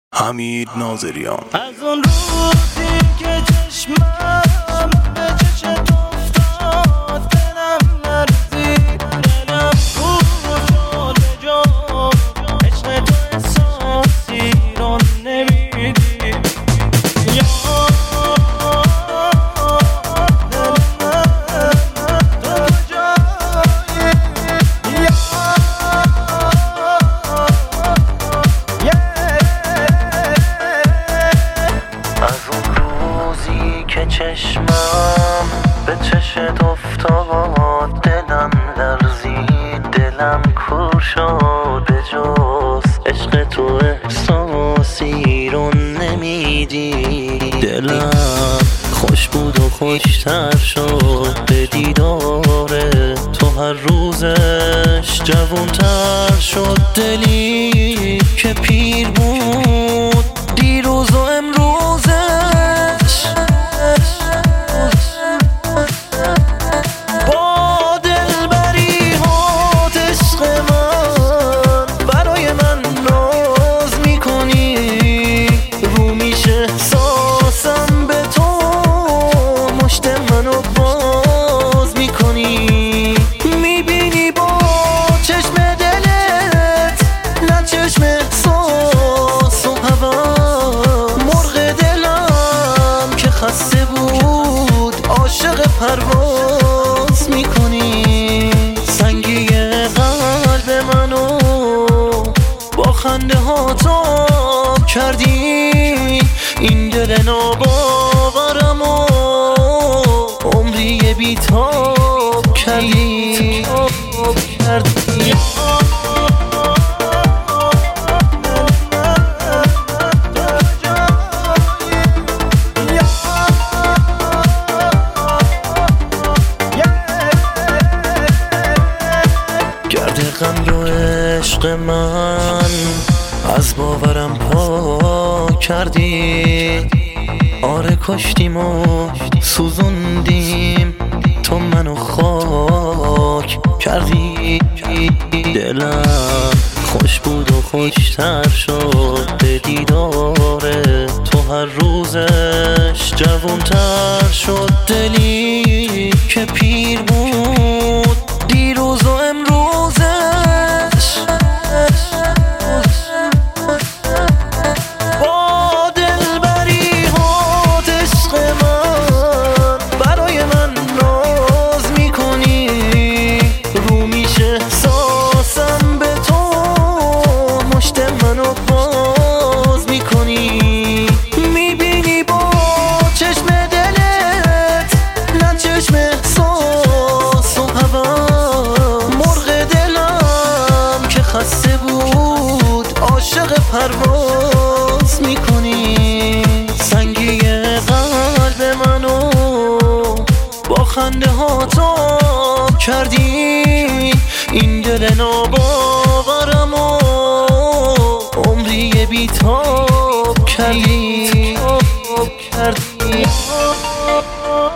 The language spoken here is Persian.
حمید ناظریان. از اون روزی که چشمم به چشت افتاد دلم لرزید، دلم خون شد به جا، عشق تو احساسی رو نمیدی. چشمم به چشت افتاد دلم لرزید، دلم کور شد به جز عشق تو احساسی رو نمیدی. دلم خوش بود و خوشتر شد به دیدار تو، هر روزش جوانتر شد. دلی که پیر بود دیروز و امروزش، با دلبری هات عشق من برای من ناز میکنی. رو میشه احساسم به تو، مشت منو باز میکنی. میبینی با چشم دلت، نه چشم احساس و هوا. مرغ دلم که خسته بود عاشق پرواز میکنی. سنگی قلب منو با خنده ها تاب کردی. این دل ناباورم و عمری بی‌تاب کردی. غم رو عشق من از باورم پاک کردی. آره کشتیم و سوزوندیم، تو منو خاک کردی. دلم خوش بود و خوشتر شد به دیدار تو، هر روزش جوانتر شد. دلی که پیر بود دیروز و امروزش، با دلبری هات عشق من برای من ناز میکنی. رو میشه احساسم به تو، مشت منو باز میکنی. میبینی با چشم دلت، نه چشم احساس و هوا. خسته بود عاشق پرواز میکنی. سنگی قلب منو با خنده ها تاب کردی. این دل ناباورم و عمری بی‌تاب کردی.